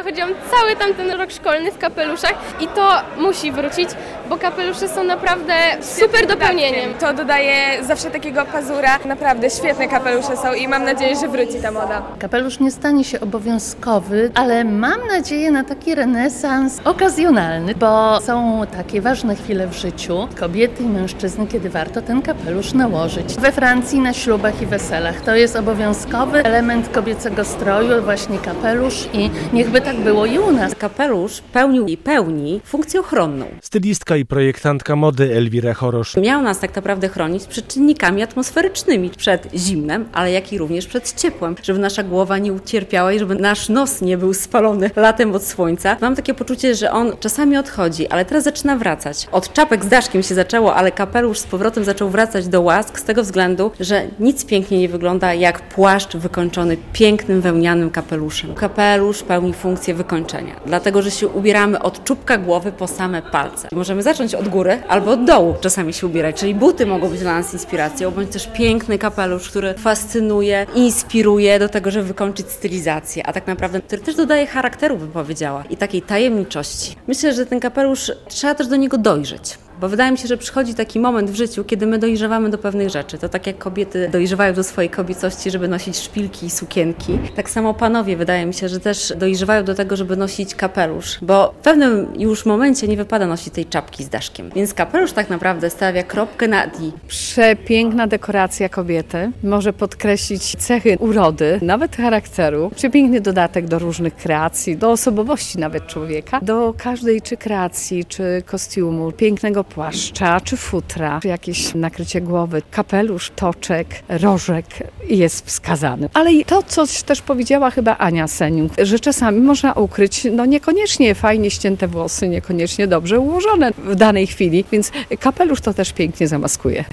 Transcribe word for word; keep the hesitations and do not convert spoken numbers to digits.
chodziłam cały tamten rok szkolny w kapeluszach i to musi wrócić, bo kapelusze są naprawdę super dopełnieniem. To dodaje zawsze takiego pazura. Naprawdę świetne kapelusze są i mam nadzieję, że wróci ta moda. Kapelusz nie stanie się obowiązkowy, ale mam nadzieję na taki renesans okazjonalny, bo są takie ważne chwile w życiu kobiety i mężczyzny, kiedy warto ten kapelusz nałożyć. We Francji na ślubach i weselach to jest obowiązkowy element kobiecego stroju, właśnie kapelusz i niechby tak było i u nas. Kapelusz pełnił i pełni funkcję ochronną. Stylistka i projektantka mody Elwira Chorosz. Miał nas tak naprawdę chronić przed czynnikami atmosferycznymi, przed zimnem, ale jak i również przed ciepłem, żeby nasza głowa nie ucierpiała i żeby nasz nos nie był spalony latem od słońca. Mam takie poczucie, że on czasami odchodzi, ale teraz zaczyna wracać. Od czapek z daszkiem się zaczęło, ale kapelusz z powrotem zaczął wracać do łask z tego względu, że nic piękniej nie wygląda jak płaszcz wykończony pięknym wełnianym kapeluszem. Kapelusz pełni funkcję wykończenia, dlatego że się ubieramy od czubka głowy po same palce. Możemy zacząć od góry albo od dołu czasami się ubierać, czyli buty mogą być dla nas inspiracją, bądź też piękny kapelusz, który fascynuje, inspiruje do tego, żeby wykończyć stylizację, a tak naprawdę, który też dodaje charakteru, bym powiedziała, i takiej tajemniczości. Myślę, że ten kapelusz trzeba też do niego dojrzeć. Bo wydaje mi się, że przychodzi taki moment w życiu, kiedy my dojrzewamy do pewnych rzeczy. To tak jak kobiety dojrzewają do swojej kobiecości, żeby nosić szpilki i sukienki. Tak samo panowie, wydaje mi się, że też dojrzewają do tego, żeby nosić kapelusz. Bo w pewnym już momencie nie wypada nosić tej czapki z daszkiem. Więc kapelusz tak naprawdę stawia kropkę na i. Przepiękna dekoracja kobiety. Może podkreślić cechy urody, nawet charakteru. Przepiękny dodatek do różnych kreacji, do osobowości nawet człowieka. Do każdej czy kreacji, czy kostiumu, pięknego płaszcza, czy futra, czy jakieś nakrycie głowy, kapelusz, toczek, rożek jest wskazany. Ale i to, co też powiedziała chyba Ania Seniuk, że czasami można ukryć, no niekoniecznie fajnie ścięte włosy, niekoniecznie dobrze ułożone w danej chwili, więc kapelusz to też pięknie zamaskuje.